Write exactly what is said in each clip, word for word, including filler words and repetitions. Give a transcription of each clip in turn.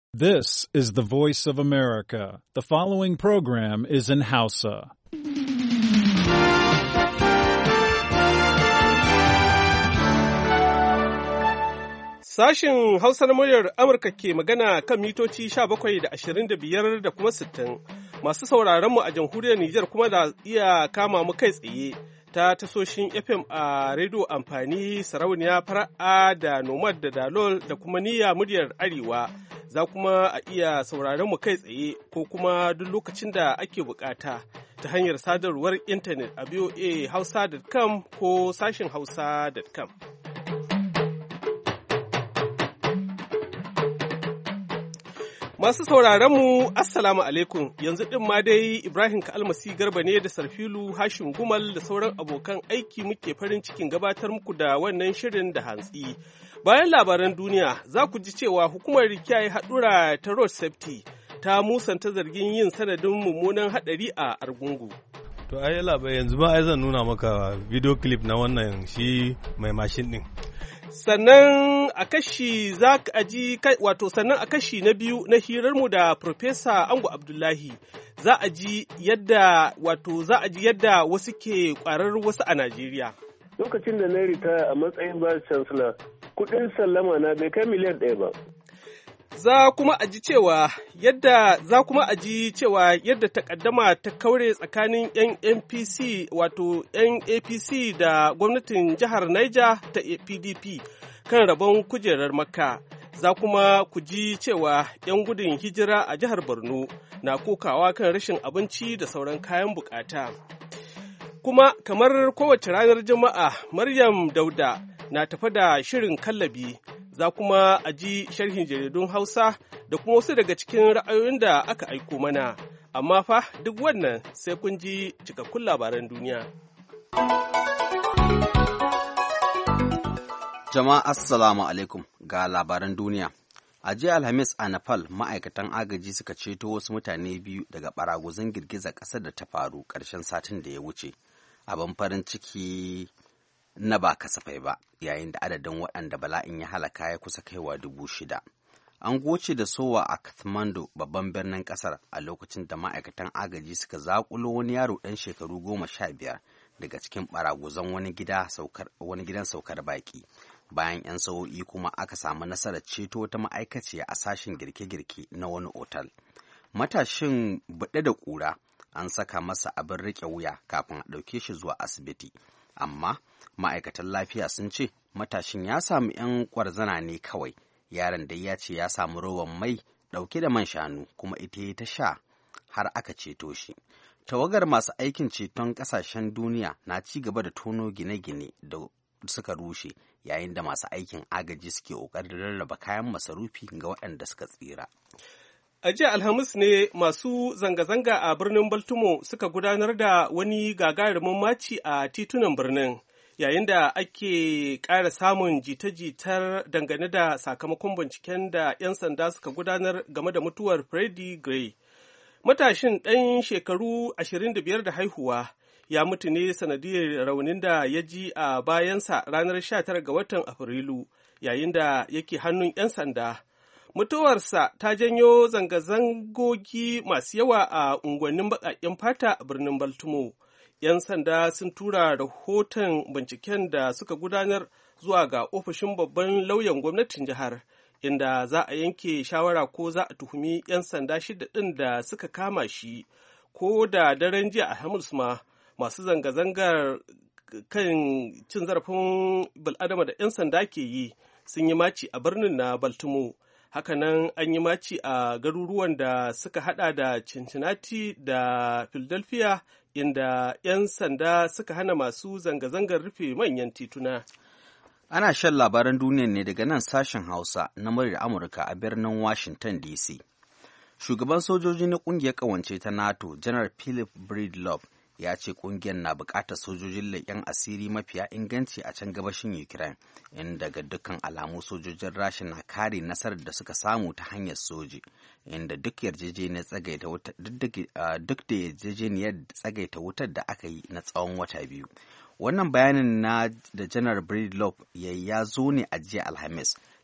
This is the voice of America. The following program is in Hausa. Sashin Hausa na muryar Amurka ke magana kan mitoci sha bakwai da ashirin da biyar da kuma sittin. Masu sauraron mu a jamhuriyar Nijar kuma da iya kama mu kai tsaye ta tasoshin F M a rediyo amfani sarauniya fara'a da nomad da dalol da kuma niyya muryar Arewa. Za kuma a iya sauraron mu kai tsaye ko kuma duk lokacin da ake bukata ta hanyar sadarwar intanet a v o a hausa dot com ko sashin hausa dot com. Masu sauraron mu Assalamu alaikum, yanzu ɗin ma dai Ibrahim Ka'almasi Garba ne da Sarfilu Hashim Gumal da sauran abokan aiki muke farin cikin gabatar muku da wannan shirin da hantsi. Bayan labaran duniya za ku ji cewa hukumar kiyaye haɗura ta Road Safety ta musanta zargin yin sanadin mummunan haɗari a Argungu. To ai labai yanzu ba ai zan nuna maka video clip na wannan shi mai mashin ɗin. Sannan a kashi za ka ji wato sannan a kashi na biyu na hirarmu da Profesa Ango Abdullahi za a ji yadda wato za a ji yadda wasu ke kwarar wasu a Najeriya. Lokacin da na ritaya a matsayin vice chancellor kudin sallama na bai kai miliyan ɗaya ba. Za kuma a ji cewa yadda za kuma a ji cewa yadda takaddama ta kaure tsakanin 'yan N P C wato 'yan A P C da gwamnatin jihar Niger ta P D P kan rabon kujerar Makka. Za kuma ku ji cewa 'yan gudun hijira a jihar Borno na kokawa kan rashin abinci da sauran kayan bukata. Kuma kamar kowace ranar Juma'a, Maryam Dauda na tafa da shirin kallabi. Za kuma a ji sharhin jaridun Hausa da kuma wasu daga cikin ra'ayoyin da aka aiko mana. Amma fa duk wannan sai kun ji cikakkun labaran duniya. Jama'a Assalamu alaikum ga labaran duniya. A jiya Alhamis a Nepal ma'aikatan agaji suka ceto wasu mutane biyu daga baraguzan girgizar ƙasar da ta faru ƙarshen satin da ya wuce. Abin farin ciki na ba kasafai ba, yayin da adadin waɗanda bala'in ya halaka ya kusa kaiwa dubu shida. An goce da sowa a Kathmandu, babban birnin ƙasar, a lokacin da ma'aikatan agaji suka zaƙulo wani yaro ɗan shekaru goma sha biyar daga cikin ɓaraguzan wani gidan saukar baƙi. Bayan 'yan sa'o'i kuma aka samu nasarar ceto wata ma'aikaciya a sashen girke-girke na wani otal. Matashin buɗe da ƙura an saka masa abin riƙe wuya kafin a ɗauke shi zuwa asibiti. Amma ma'aikatan lafiya sun ce matashin ya samu 'yan ƙwarzana ne kawai. Yaron dai ya ce ya samu roban mai ɗauke da man shanu kuma ita ta sha har aka ceto shi. Tawagar masu aikin ceton ƙasashen duniya na ci gaba da tono gine-gine da suka rushe yayin da masu aikin agaji suke ƙoƙarin rarraba kayan masarufi ga waɗanda suka tsira. A jiya Alhamis ne masu zanga-zanga a birnin Baltimore suka gudanar da wani gagarumin maci a titunan birnin, yayin da ake ƙara samun jita-jitar dangane da sakamakon binciken da 'yan sanda suka gudanar game da mutuwar Freddie Gray. Matashin ɗan shekaru ashirin da biyar da haihuwa ya mutu ne sanadiyar raunin da ya ji a bayansa ranar sha tara ga watan Afrilu, yayin da yake hannun 'yan sanda. Mutuwarsa ta janyo zanga-zangogi masu yawa a unguwannin baƙaƙen fata a birnin Baltimore. 'Yan sanda sun tura rahoton binciken da suka gudanar zuwa ga ofishin babban lauyan gwamnatin jihar, inda za a yanke shawara ko za a tuhumi 'yan sanda shida ɗin da suka kama shi, ko da daren jiya Alhamis ma masu zanga-zangar kan cin zarafin bil'adama da 'yan sanda ke yi sun yi maci a birnin na Baltimore. Hakanan an yi maci a garuruwan da suka hada da Cincinnati da Philadelphia, inda 'yan sanda suka hana masu zanga-zangar rufe manyan tituna. Ana shan labaran duniya ne daga nan sashen Hausa na muryar Amurka a birnin Washington D C. Shugaban sojoji na ƙungiyar ƙawance ta NATO, Janar Philip Breedlove, ya ce ƙungiyar na buƙatar sojojin leƙen asiri mafiya inganci a can gabashin Ukraine, inda ga dukkan alamu sojojin Rasha na kare nasarar da suka samu ta hanyar soji, inda duk yarjejeniyar tsagaita wuta duk da yarjejeniyar tsagaita wutar da aka yi na tsawon wata biyu. Wannan bayanin na da Janar Breedlove ya ya zo ne a jiya Alhamis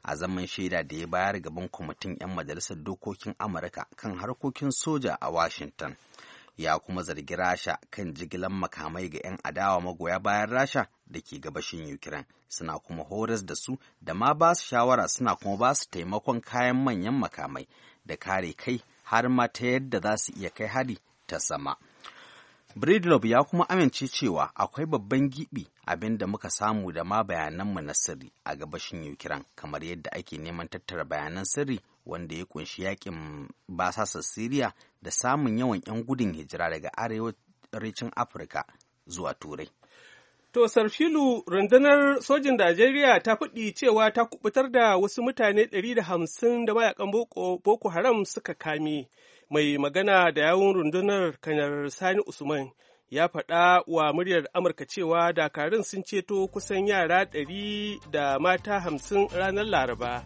a zaman shaida da ya bayar gaban kwamitin 'yan majalisar dokokin Amurka kan harkokin soja a Washington. Ya kuma zargi Rasha kan jigilar makamai ga 'yan adawa magoya bayan Rasha da ke gabashin Ukraine, suna kuma horas da su da ma ba su shawara, suna kuma ba su taimakon kayan manyan makamai da kare kai har ma ta yadda za su iya kai hari ta sama. Breedlove ya kuma amince cewa akwai babban gibi abin da muka samu da ma bayananmu na sirri a gabashin Ukraine, kamar yadda ake neman tattara bayanan sirri wanda ya kunshi yakin basasar Siriya da samun yawan 'yan gudun hijira daga arewacin Afirka zuwa Turai. To, Sarfilu, rundunar sojin Najeriya ta faɗi cewa ta kubutar da wasu mutane ɗari da hamsin da mayakan Boko Haram suka kame. Mai magana da yawun rundunar Kanar Sani Usman ya faɗa wa muryar Amurka cewa dakarun sun ceto kusan yara ɗari da mata hamsin ranar Laraba.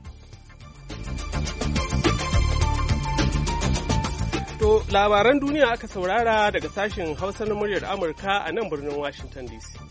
To, labaran duniya aka saurara daga sashen Hausa na muryar Amurka a nan birnin Washington D C.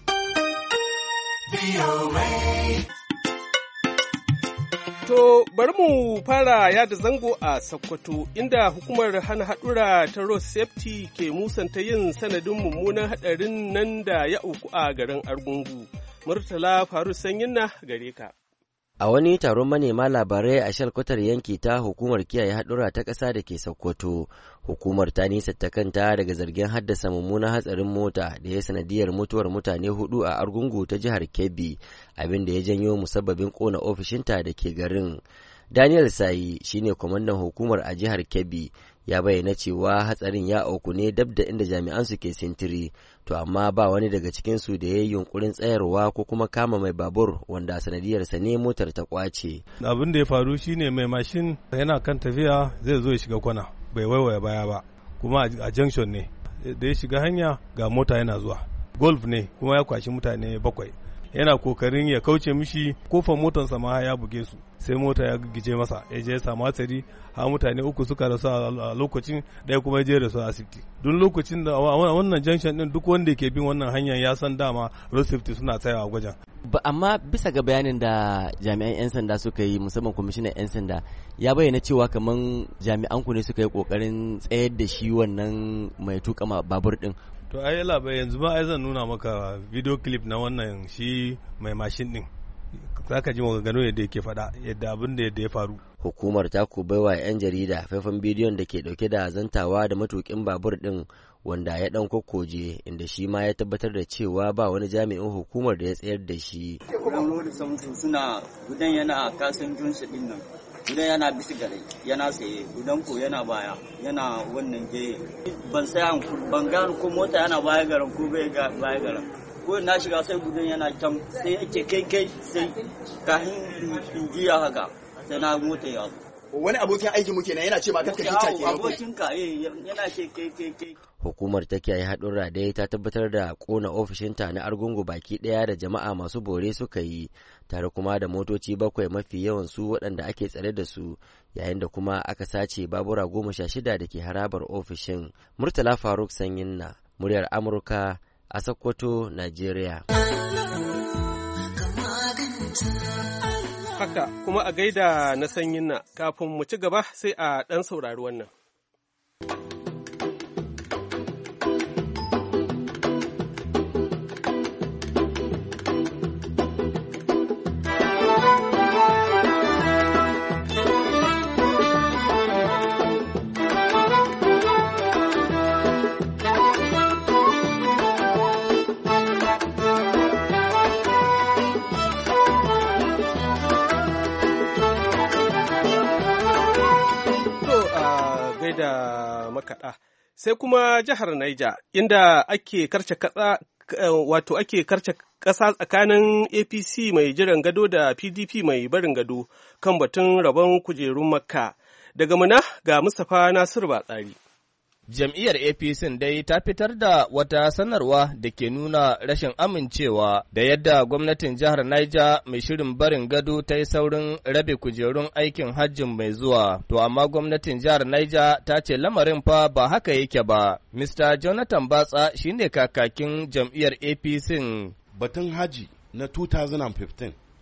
To, bari mu fara yada zango a Sokoto, inda hukumar hana haɗura ta Road Safety ke musanta yin sanadin mummunan haɗarin nan da ya auku a garin Argungu. Murtala Faru Sanyinna gare ka. A wani taron manema labarai a shalkwatar yanki ta hukumar kiyaye haɗura ta ƙasa da ke Sokoto, hukumar ta nisanta kanta daga zargin haddasa mummunan hatsarin mota da ya sanadiyar mutuwar mutane hudu a Argungu ta jihar Kebbi, abin da ya janyo musabbabin ƙona ofishinta da ke garin. Daniel Sayi shine kwamandan hukumar a jihar Kebbi, ya bayyana cewa hatsarin ya auku ne dab da inda jami'an su ke sintiri, to amma ba wani daga cikin su da ya yi yunkurin tsayarwa ko kuma kama mai babur wanda sanadiyarsa ne motar ta kwace. Abin da ya faru shine mai mashin yana kan tafiya zai zo ya shiga kwana, bai waiwaya baya ba, kuma a junction ne da ya shiga hanya ga mota yana zuwa, golf ne kuma ya kwashi mutane bakwai, yana kokarin ya kauce mishi, kofar motarsa ma ya buge su, sai mota ya gije masa, ya je ya samu hatsari, har mutane uku suka rasu a lokacin, ɗaya kuma ya je rasu a asibiti. Duk lokacin da wannan junction din duk wanda ke bin wannan hanyar ya san dama road safety suna tsayawa a gwajin. Ba amma bisa ga bayanin da jami'an 'yan sanda suka yi, musamman kwamishinan 'yan sanda ya bayyana cewa kaman jami'an ku ne suka yi kokarin tsayar da shi wannan mai tuka babur din. To ai labai yanzu ma ai zan nuna maka video clip na wannan shi mai mashin din, zaka ji maganganu yadda yake faɗa yadda abin da yadda ya faru. Hukumar ta ku baiwa 'yan jarida faifan bidiyon da ke dauke da zantawa da matukin babur din wanda ya dan kokkoje, inda shi ma ya tabbatar da cewa ba wani jami'in hukumar da ya tsayar da shi. Suna gudan yana kasan junsu din nan, gudan yana bisa gare yana tsaye, gudan ko yana baya yana wannan geye. Ban sai ban gano ko mota yana baya garan ko bai baya garan, ko na shiga sai gudan yana can sai yake kai kai sai kafin in jiya haka sai na mota ya zo. Wani abokin aiki muke na yana ce ma kakka hita ke abokin ka eh yana ce kai kai kai. Hukumar ta kiyaye haɗurra dai ta tabbatar da kona ofishinta na Argungu baki ɗaya da jama'a masu bore suka yi, tare kuma da motoci bakwai mafi yawan su waɗanda ake tsare da su, yayin da kuma aka sace babura goma sha shida da ke harabar ofishin. Murtala Faruk Sanyinna, muryar Amurka a Sokoto, Najeriya. Haka kuma a gaida na Sanyinna, kafin mu ci gaba sai a ɗan saurari wannan. da makaɗa. Sai kuma jihar Niger, inda ake karce katsa wato ake karce ƙasa tsakanin A P C mai jiran gado da P D P mai barin gado kan batun rabon kujerun Makka. Daga Mina ga Mustapha Nasiru Batsari. Jam'iyyar A P C dai ta fitar da wata sanarwa da ke nuna rashin amincewa da yadda gwamnatin jihar Niger mai shirin barin gado ta yi saurin rabe kujerun aikin hajjin mai zuwa. To amma gwamnatin jihar Niger ta ce lamarin fa ba haka yake ba. Mister Jonathan Batsa shine kakakin jam'iyyar A P C. Batun haji na two thousand fifteen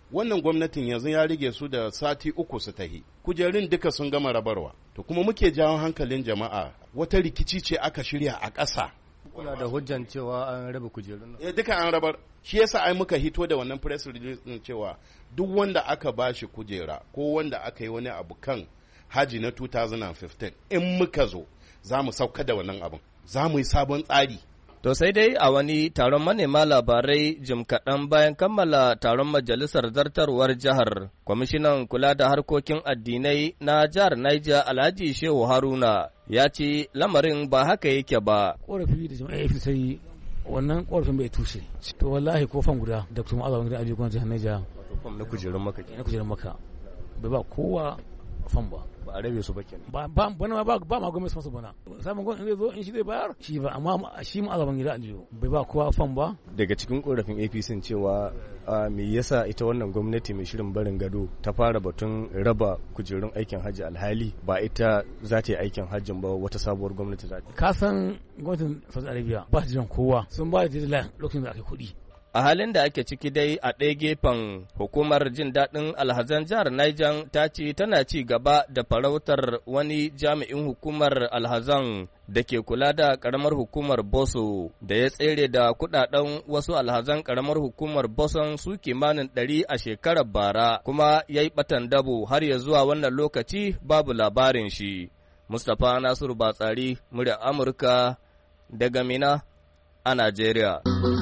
wannan gwamnatin yanzu ya rige su da sati uku su tahi, kujerun duka sun gama rabarwa, to kuma muke jawo hankalin jama'a wata rikici ce aka shirya a ƙasa. Kuna da hujjan cewa an raba kujerun? Eh, duka an rabar, shi yasa ai muka hito da wannan press release din cewa duk wanda aka bashi kujera ko wanda aka yi wani abu kan haji na two thousand fifteen in muka zo za mu sauka da wannan abin, za mu yi sabon tsari. To sai dai a wani taron manema labarai jim kaɗan bayan kammala taron majalisar zartarwar jihar, kwamishinan kula da harkokin addinai na jihar Niger Alhaji Shehu Haruna ya ce lamarin ba haka yake ba. Ƙorafi da jama'a ya fi sai wannan ƙorafin bai tushe. To wallahi ko fan guda da kuma Allah wani ajiye jihar Niger. Fam na kujerun maka. Na kujerun maka. Bai ba kowa fan ba. Ba a rabe su ba kenan. Ba ba bana ba ba ma gwamnati masu bana. Samun gwamnati zai zo in shi zai bayar shi ba amma shi mu azaban gida aliyo bai ba kowa fan ba. Daga cikin korafin A P C cewa me yasa ita wannan gwamnati mai shirin barin gado ta fara batun raba kujerun aikin hajji alhali ba ita za ta yi aikin hajjin ba wata sabuwar gwamnati za ta. Ka san gwamnatin Saudi Arabia ba ta jiran kowa sun ba da deadline lokacin da aka kuɗi. A halin da ake ciki dai a ɗaya gefen hukumar jin daɗin alhazan jihar Niger ta ce tana ci gaba da farautar wani jami'in hukumar alhazan da ke kula da ƙaramar hukumar Boso da ya tsere da kuɗaɗen wasu alhazan ƙaramar hukumar Boson su kimanin ɗari a shekarar bara kuma ya yi ɓatan dabo har ya zuwa wannan lokaci babu labarin shi. Mustapha Nasiru Batsari, muryar Amurka daga Mina a Najeriya.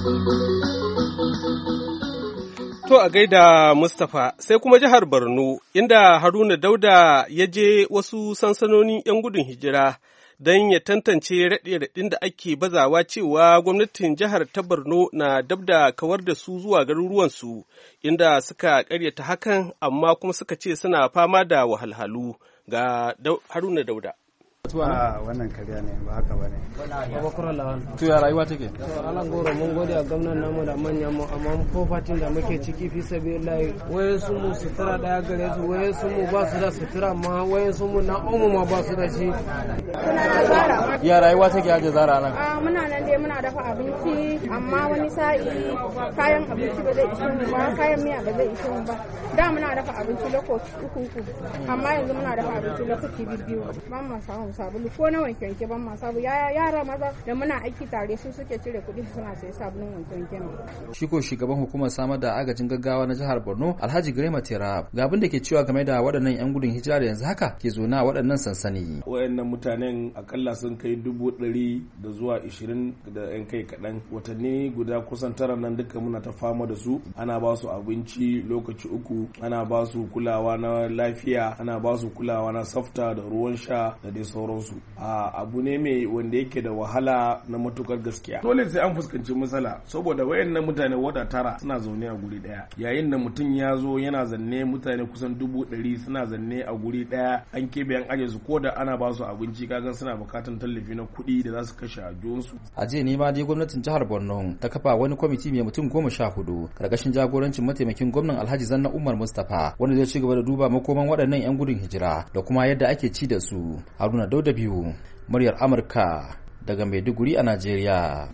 To a gaida Mustapha, sai kuma jihar Borno, inda Haruna Dauda ya je wasu sansanonin 'yan gudun hijira don ya tantance raɗe-raɗin da ake bazawa cewa gwamnatin jihar ta Borno na dab da kawar da su zuwa garuruwansu, inda suka ƙaryata hakan amma kuma suka ce suna fama da wahalhalu ga Haruna Dauda. a wannan kariya ne ba haka bane to ya rayuwa take to alan goro mun gode a gwamnan namu da manyan mu amma ko fatin da muke ciki fi sabilillahi waye su mu sutura daya gare su waye su mu ba su da sutura amma waye su mu na umu ma ba su da shi ya rayuwa take aje zara nan a muna nan dai muna dafa abinci amma wani sa'i kayan abinci ba zai ishe mu ba kayan miya ba zai ishe mu ba da muna dafa abinci lokaci uku uku amma yanzu muna dafa abinci lokaci biyu ba mu samu sabulu ko na wanke wanke ban ma sabu yara maza da muna aiki tare su suke cire kuɗi suna sai sabulun wanke wanke ne. Shi ko shugaban hukumar samar da agajin gaggawa na jihar Borno Alhaji Grema Terab ga abin da ke cewa game da waɗannan yan gudun hijira da yanzu haka ke zo na waɗannan sansani. Wayannan mutanen akalla sun kai dubu ɗari da zuwa ishirin da yan kai kaɗan watanni guda kusan tara nan duka muna ta fama da su ana ba su abinci lokaci uku ana ba su kulawa na lafiya ana ba su kulawa na tsafta da ruwan sha da dai sauransu a abu ne mai wanda yake da wahala na matukar gaskiya dole sai an fuskanci matsala saboda wayannan mutane wata tara suna zaune a guri daya yayin da mutum ya zo yana zanne mutane kusan dubu ɗari suna zanne a guri daya an kebe an aje su ko da ana ba su abinci kaga suna bukatan tallafi na kuɗi da za su kashe a jonsu a jiya ne ma dai gwamnatin jihar Borno ta kafa wani kwamiti mai mutum goma sha hudu karkashin jagorancin mataimakin gwamnan Alhaji Zanna Umar Mustapha wanda zai ci gaba da duba makoman waɗannan yan gudun hijira da kuma yadda ake ci da su. Haruna Dauda biyu muryar Amurka daga Maiduguri a Najeriya.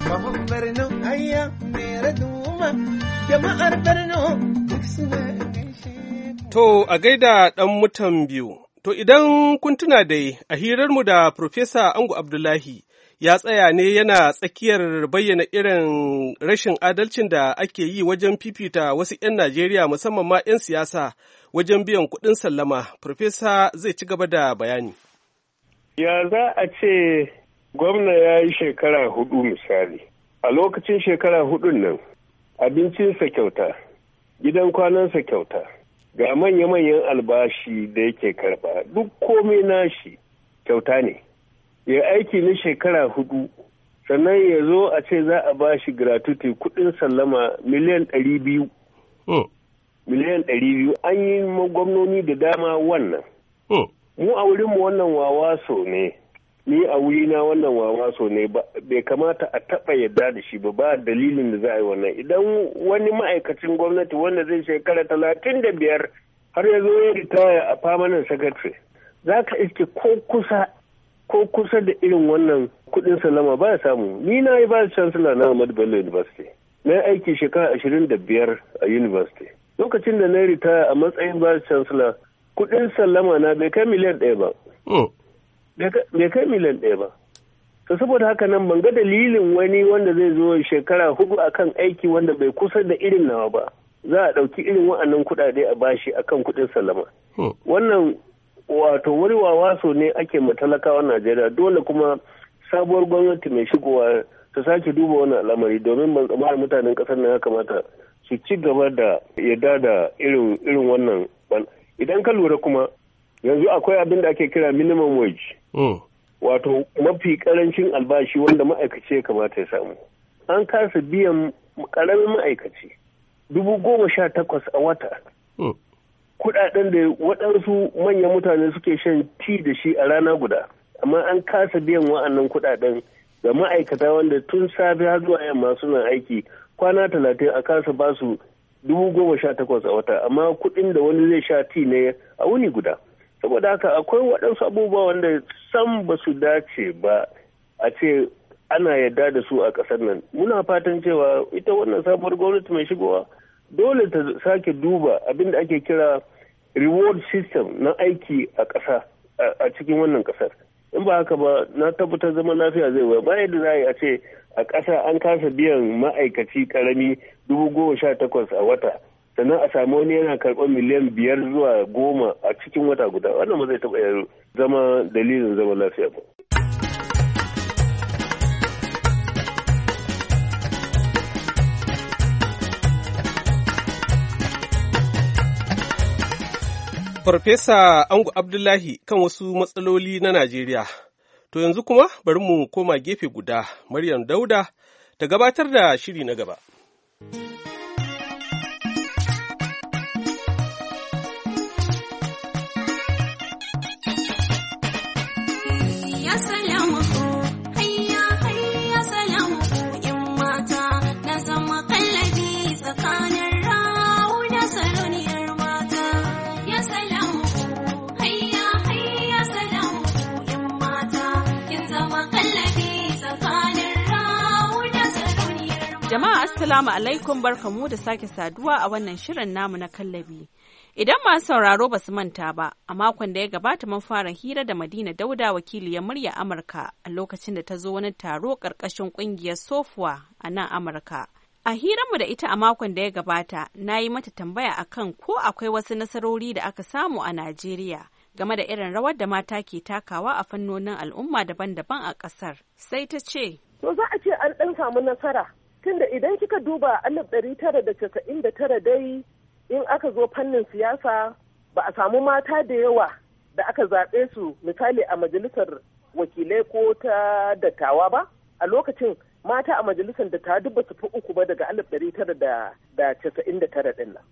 To a gaida ɗan mutan biyu. To idan kun tuna dai a hirarmu da Profesa Angu Abdullahi ya tsaya ne yana tsakiyar bayyana irin rashin adalcin da ake yi wajen fifita wasu 'yan Najeriya musamman ma 'yan siyasa wajen biyan kuɗin sallama. Profesa zai ci gaba da bayani. Ya za a ce gwamna ya yi shekara hudu misali, a lokacin shekara hudun nan abincinsa kyauta, gidan kwanansa kyauta, ga manya-manyan albashi da yake karba duk komai nashi kyauta ne. Ya aiki na shekara hudu sannan ya zo a ce za a ba shi gratuity kudin sallama miliyan ɗari biyu. Miliyan ɗari biyu an yi gwamnoni da dama wannan. Mu a wurinmu wannan wawaso ne, ni a wurina wannan wawaso ne bai kamata a taɓa yadda da shi ba ba dalilin da za a yi wannan. Idan wani ma'aikacin gwamnati wanda zai shekara talatin da biyar har ya zo ya ritaya a permanent secretary, za ka iske ko kusa ko kusa da irin wannan kuɗin salama ba ya samu. Ni na yi ba chancellor na Ahmadu Bello University, na aiki shekara ashirin da biyar a university. lokacin da na ritaya a matsayin vice chancellor kuɗin sallama na bai kai miliyan ɗaya ba. Bai kai miliyan ɗaya ba. To saboda haka nan ban ga dalilin wani wanda zai zo shekara hudu akan aiki wanda bai kusa da irin nawa ba. Za a ɗauki irin wa'annan kuɗaɗe a bashi akan kuɗin sallama. Wannan wato wuri wawaso ne ake matalakawa Najeriya, dole kuma sabuwar gwamnati mai shigowa ta sake duba wannan al'amari, domin ban tsammanin mutanen ƙasar nan ya kamata su ci gaba da yadda da irin irin wannan. Idan ka lura kuma yanzu akwai abin da ake kira minimum wage, wato mafi karancin albashi wanda ma'aikaci ya kamata ya samu. An kasa biyan karamin ma'aikaci dubu goma sha takwas a wata. Kudaden da waɗansu manyan mutane suke shan ti da shi a rana guda, amma an kasa biyan wa'annan kudaden ga ma'aikata wanda tun safe har zuwa yamma suna aiki kwana talatin a kasa ba su dubu goma sha takwas a wata, amma kuɗin da wani zai sha ti ne a wuni guda. Saboda haka akwai waɗansu abubuwa wanda sam ba su dace ba a ce ana yarda da su a ƙasar nan. Muna fatan cewa ita wannan sabuwar gwamnati mai shigowa dole ta sake duba abin da ake kira reward system na aiki a ƙasa a cikin wannan ƙasar. In ba haka ba na tabbatar zaman lafiya zai waya bayan da za a ce a ƙasa an kasa biyan ma'aikaci ƙarami dubu goma sha takwas a wata, sannan a samu wani yana karɓar miliyan biyar zuwa goma a cikin wata guda. Wannan ba zai taɓa zama dalilin zaman lafiya ba. Farfesa Angu Abdullahi kan wasu matsaloli na Najeriya. To yanzu kuma bari mu koma gefe guda, Maryam Dauda ta gabatar da shiri na gaba. Jama'a assalamu alaikum, barkamu da sake saduwa a wannan shirin namu na kallabi. Idan masu sauraro ba su manta ba, a makon da ya gabata mun fara hira da Madina Dauda, wakiliyar murya Amurka, a lokacin da ta zo wani taro ƙarƙashin ƙungiyar Sofuwa a nan Amurka. A hiranmu da ita a makon da ya gabata, na yi mata tambaya akan ko akwai wasu nasarori da aka samu a Najeriya game da irin rawar da mata ke takawa a fannonin al'umma daban-daban a ƙasar. Sai ta ce, To za a ce an ɗan samu nasara. Tunda idan kika duba alif ɗari tara da casa'in da tara dai in aka zo fannin siyasa ba a samu mata da yawa da aka zaɓe su misali a majalisar wakilai ko ta dattawa ba. A lokacin mata a majalisar dattawa duk ba su fi uku ba daga alif ɗari tara da casa'in da tara ɗin nan.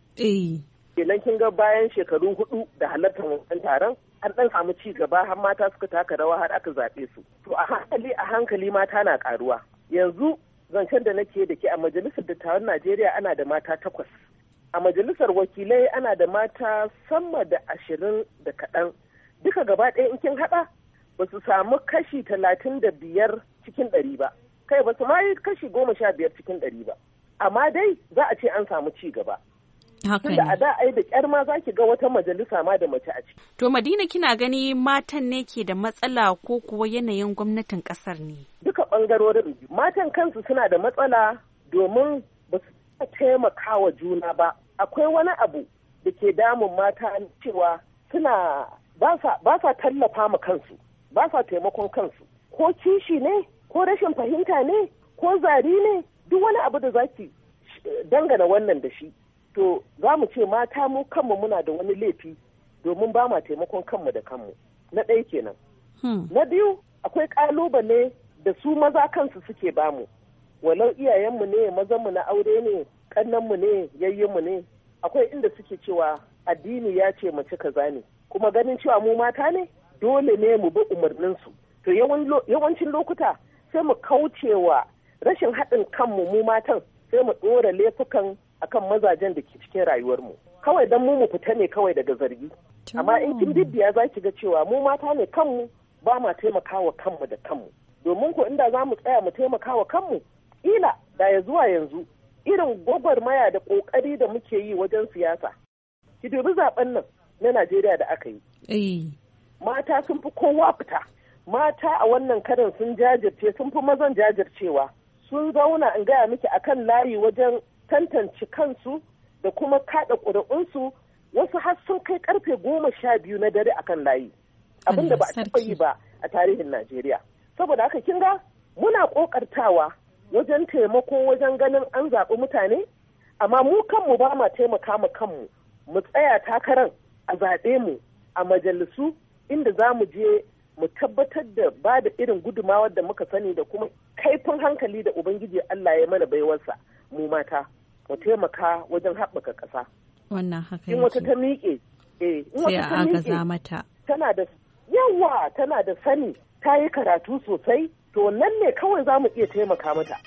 Kenan kin ga bayan shekaru hudu da halartar wannan taron an ɗan samu ci gaba har mata suka taka rawa har aka zaɓe su. To a hankali a hankali mata na ƙaruwa. Yanzu zancen da nake da ke a majalisar dattawan Najeriya ana da mata takwas. A majalisar wakilai ana da mata sama da ashirin da kaɗan. Duka gaba ɗaya in kin haɗa ba su samu kashi talatin da biyar cikin ɗari ba. Kai ba su ma yi kashi goma sha biyar cikin ɗari ba. Amma dai za a ce an samu ci gaba. Tunda a da ai da ƙyar ma za ki ga wata majalisa ma da mace a ciki. To Madina, kina gani matan ne ke da matsala ko kuwa yanayin gwamnatin ƙasar ne? Duka ɓangarorin matan kansu suna da matsala domin ba su taimaka wa juna ba. Akwai wani abu da ke damun mata cewa suna ba sa tallafa ma kansu, ba sa taimakon kansu. Ko kishi ne, ko rashin fahimta ne, ko zari ne, duk wani abu da za ki dangana wannan da shi. To za mu ce mata mu kanmu muna da wani laifi domin ba ma taimakon kanmu da kanmu. Na ɗaya kenan. Hmm. Na biyu akwai ƙalubale da su maza kansu suke bamu. Walau iyayenmu ne, mazanmu na aure ne, ƙannenmu ne, yayyinmu ne. Akwai inda suke cewa addini ya ce mace kaza ne. Kuma ganin cewa mu mata ne, dole ne mu bi umarninsu. To yawancin lokuta sai mu kaucewa rashin haɗin kanmu mu matan, sai mu ɗora laifukan akan mazajen da ke cikin rayuwarmu. Kawai don mu mu fita ne kawai daga zargi. Amma in kin bibbiya za ki ga cewa mu mata ne kanmu ba ma taimakawa kanmu da kanmu. Domin ko inda za mu tsaya mu taimakawa kanmu, ila da ya zuwa yanzu irin gwagwarmaya da ƙoƙari da muke yi wajen siyasa. Ki dubi zaben nan na Najeriya da aka yi. Mata sun fi kowa fita. Mata a wannan karin sun jajirce, sun fi mazan jajircewa. Sun zauna in gaya miki akan layi wajen tantance kansu da kuma kaɗa ƙuri'unsu, wasu har sun kai karfe goma sha biyu na dare akan layi. Abin da ba a taɓa yi ba a tarihin Najeriya. Saboda haka kin ga muna ƙoƙartawa wajen taimako wajen ganin an zaɓi mutane, amma mu kanmu ba ma taimaka ma kanmu. Mu tsaya takarar a zaɓe mu a majalisu inda za mu je mu tabbatar da ba da irin gudumawar da muka sani da kuma kaifin hankali da Ubangiji Allah ya mana baiwarsa mu mata mu taimaka wajen haɓaka ƙasa. Wannan haka in wata ta miƙe eh in wata ta miƙe mata tana da yawa tana da sani ta yi karatu sosai to nan ne kawai za mu iya taimaka mata.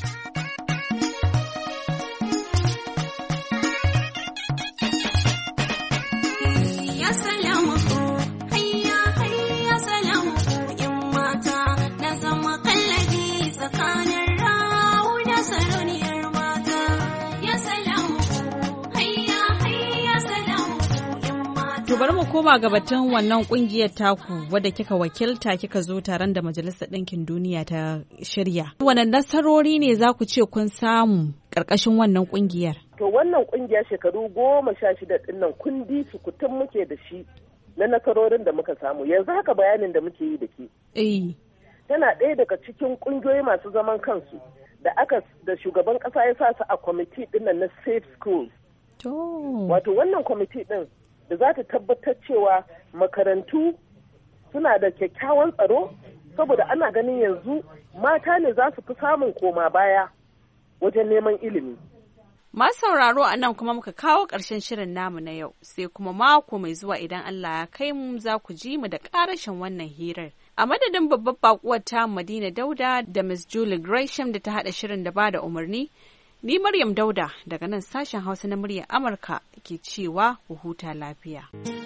bari mu koma ga batun wannan kungiyar taku wadda kika wakilta kika zo taron da Majalisar Ɗinkin Duniya ta shirya. Wannan nasarori ne za ku ce kun samu ƙarƙashin wannan kungiyar? To wannan kungiya shekaru goma sha shida ɗin nan kundi sukutun muke da shi na nasarorin da muka samu. Yanzu haka bayanin da muke yi da ke. Eh. Tana ɗaya daga cikin kungiyoyi masu zaman kansu da aka da shugaban ƙasa ya sa su a kwamiti ɗin nan na Safe Schools. To. Wato wannan kwamiti ɗin da za ta tabbatar cewa makarantu suna da kyakkyawan tsaro saboda ana ganin yanzu mata ne za su fi samun koma baya wajen neman ilimi. Masu sauraro a nan kuma muka kawo ƙarshen shirin namu na yau sai kuma mako mai zuwa idan Allah ya kai mu za ku ji mu da ƙarashin wannan hirar. A madadin babbar baƙuwar ta Madina Dauda da Miss Julie Gresham da ta haɗa shirin da ba da umarni, ni Maryam Dauda daga nan sashen Hausa na muryar Amurka ke cewa ku huta lafiya.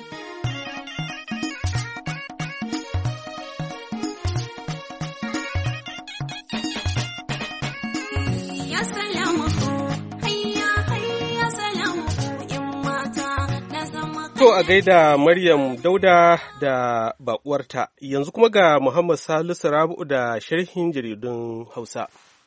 To a gaida Maryam Dauda da baƙuwarta, yanzu kuma ga Muhammad Salisu Rabu'u da sharhin jaridun Hausa.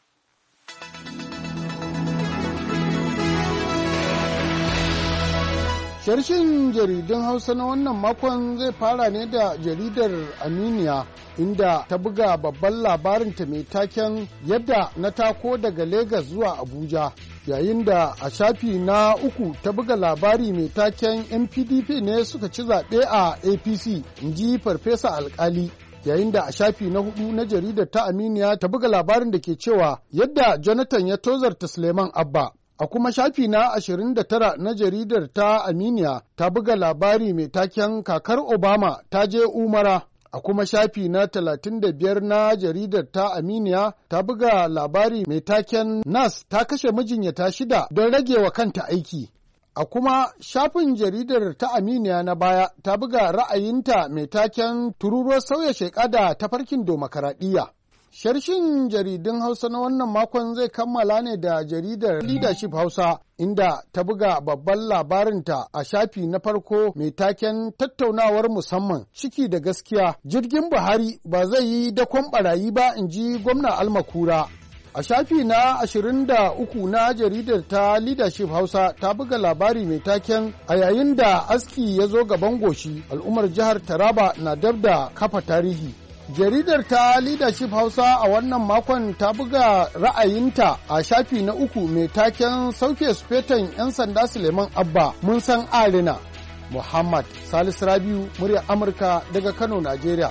Sharshin jaridun Hausa na wannan makon zai fara ne da jaridar Aminiya inda ta buga babban labarinta mai taken yadda na tako daga Legas zuwa Abuja. Yayin da a shafi na uku ta buga labari mai taken N P D P ne suka ci zaɓe a A P C, in ji Farfesa Alkali. Yayin da a shafi na hudu na jaridar ta Aminiya ta buga labarin da ke cewa yadda Jonathan ya tozarta Suleiman Abba. A kuma shafi na ashirin da tara na jaridar ta Aminiya ta buga labari mai taken kakar Obama ta je Umara. A kuma shafi na talatin da biyar na jaridar ta Aminiya ta buga labari mai taken Nas ta kashe mijinyata shida don rage wa kanta aiki. A kuma shafin jaridar ta Aminiya na baya ta buga ra'ayinta mai taken tururuwar sauya sheƙa da tafarkin demokaradiyya. Sharshin jaridun Hausa na wannan makon zai kammala ne da jaridar Leadership Hausa inda ta buga babban labarinta a shafi na farko mai taken tattaunawar musamman ciki da gaskiya jirgin Buhari ba zai yi dakon barayi ba in ji gwamna Almakura. A shafi na ashirin da uku na jaridar ta Leadership Hausa ta buga labari mai taken a yayin da aski ya zo gaban goshi al'ummar jihar Taraba na dab da kafa tarihi. Jaridar ta Leadership Hausa a wannan makon ta buga ra'ayinta a shafi na uku mai taken sauke sufetan 'yan sanda Suleiman Abba mun san arina. Muhammad Salisu Rabiu, muryar Amurka daga Kano, Najeriya.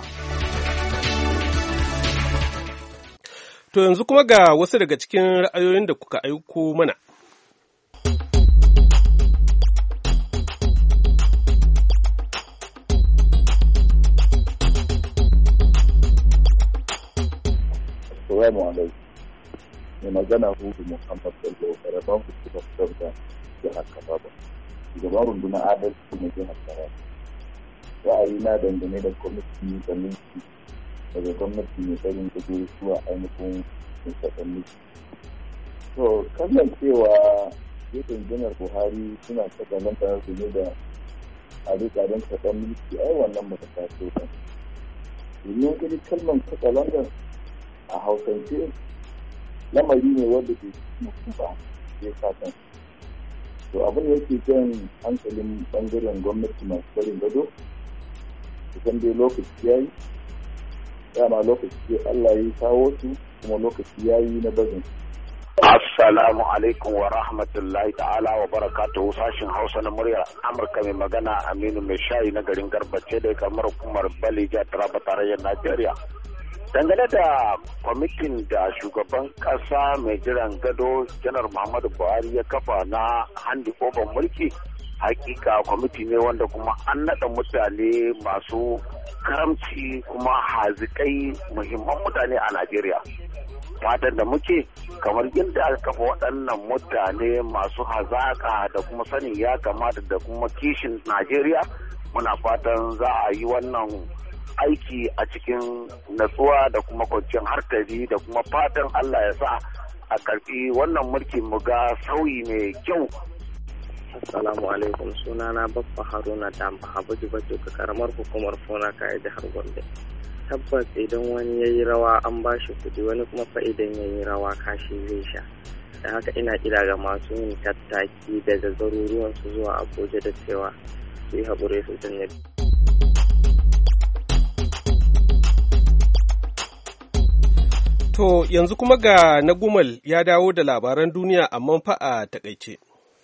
To yanzu kuma ga wasu daga cikin ra'ayoyin da kuka aiko mana. Assalamu alaikum. Mai magana Hudu Muhammad Bello, ƙarfan hukumar fitar da jihar Kababa. Shugaban rundunar adalci na jihar Kababa. Ra'ayi na dangane da kwamiti da mulki daga gwamnati mai tsarin gudu zuwa ainihin shugaban mulki. To, kallon cewa gefen janar Buhari suna saka nan tare su ne da a rika don kaɗan mulki ai wannan ba ta taso ba. Domin kiri kalmar kasa London a hausance lamari ne wanda ke mutu ba ya sa. To abin da yake jan hankalin bangaren gwamnati masu barin gado, kusan dai lokaci ya yi, dama lokaci Allah ya kawo su kuma lokaci ya yi na bazin. Assalamu alaikum wa rahmatullahi ta'ala wa barakatuhu sashin Hausa na muryar Amurka mai magana Aminu mai shayi na garin Garbace da kamar hukumar Balija Taraba tarayyar Najeriya. Dangane da kwamitin da shugaban kasa mai jiran gado Janar Muhammadu Buhari ya kafa na handi oban mulki, hakika kwamiti ne wanda kuma an naɗa mutane masu karamci kuma hazikai muhimman mutane a Najeriya. Fatan da muke kamar yadda aka kafa waɗannan mutane masu hazaƙa da kuma sanin ya kamata da kuma kishin Najeriya, muna fatan za a yi wannan aiki a cikin natsuwa da kuma kwanciyar hankali da kuma fatan Allah ya sa a karɓi wannan mulki mu ga sauyi mai kyau. Assalamu alaikum, sunana Baffa Haruna Damba Habuji Bajo ka karamar hukumar Fona Kaya jihar Gombe. Tabbas idan wani ya yi rawa an ba shi kuɗi, wani kuma fa idan ya yi rawa kashi zai sha. Da haka ina kira ga masu yin tattaki daga garuruwansu zuwa Abuja da cewa su yi haƙuri su janye. To yanzu kuma ga na Gumal ya dawo da labaran duniya amma fa a takaice.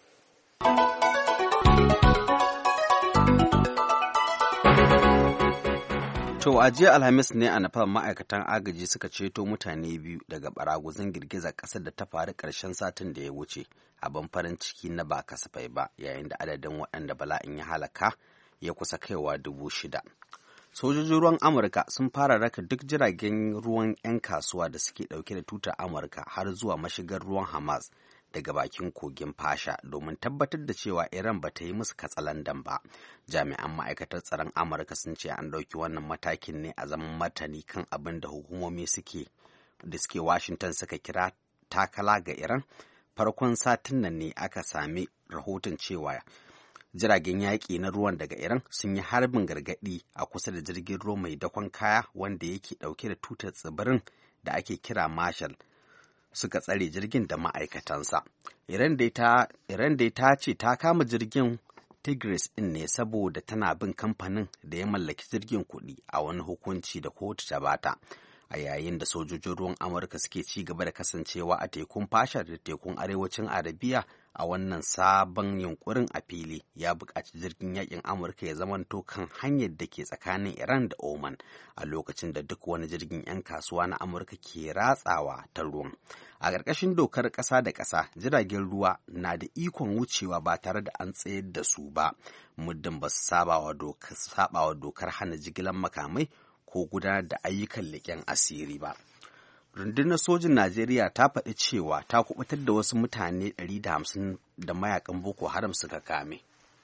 To a jiya Alhamis ne a Nepal ma'aikatan agaji suka ceto mutane biyu daga baraguzan girgizar ƙasar da ta faru ƙarshen satin da ya wuce, abin farin ciki na ba kasafai ba, yayin da adadin waɗanda bala'in ya halaka ya kusa kaiwa dubu shida. Sojojin ruwan Amurka sun fara raka duk jiragen ruwan 'yan kasuwa da suke ɗauke da tutar Amurka har zuwa mashigar ruwan Hamas daga bakin kogin Fasha domin tabbatar da cewa Iran ba ta yi musu katsalandan ba. Jami'an ma'aikatar tsaron Amurka sun ce an ɗauki wannan matakin ne a zaman martani kan abin da hukumomi suke da suke Washington suka kira takala ga Iran. Farkon satin nan ne aka sami rahoton cewa jiragen yaƙi na ruwan daga Iran sun yi harbin gargaɗi a kusa da jirgin ruwa mai dakon kaya wanda yake ɗauke da tutar tsibirin da ake kira Marshall, suka tsare jirgin da ma'aikatansa. Iran dai ta ce ta kama jirgin Tigris ɗin ne saboda tana bin kamfanin da ya mallaki jirgin kuɗi a wani hukunci da kotu ta bata. A yayin da sojojin ruwan Amurka suke ci gaba da kasancewa a tekun Fasha da tekun arewacin Arabiya, a wannan sabon yunkurin a fili ya buƙaci jirgin yakin Amurka ya zamanto kan hanyar da ke tsakanin Iran da Oman a lokacin da duk wani jirgin 'yan kasuwa na Amurka ke ratsawa ta ruwan. A ƙarƙashin dokar ƙasa da ƙasa, jiragen ruwa na da ikon wucewa ba tare da an tsayar da su ba, muddin ba su saɓawa dokar hana jigilar makamai ko gudanar da ayyukan leƙen asiri ba. Rundunar sojin Najeriya ta faɗi cewa ta kubutar da wasu mutane ɗari da hamsin da mayakan Boko Haram suka kame.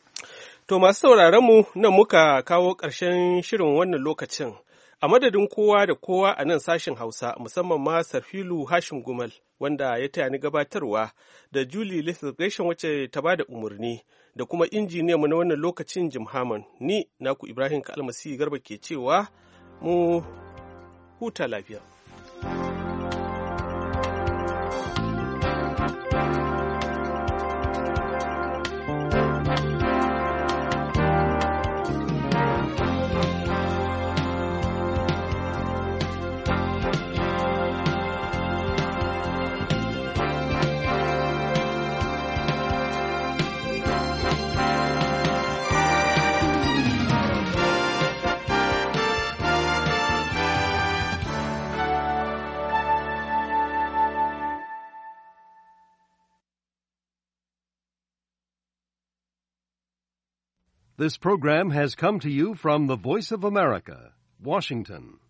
To masu sauraron mu nan muka kawo ƙarshen shirin wannan lokacin. A madadin kowa da kowa a nan sashen Hausa, musamman ma Sarfilu Hashim Gumal wanda ya taya ni gabatarwa, da Julie Little Gresham wacce ta bada umarni, da kuma injiniyan mu na wannan lokacin Jim Hammond. Ni naku Ibrahim Kalmasi Garba ke cewa mu huta lafiya. This program has come to you from the Voice of America, Washington.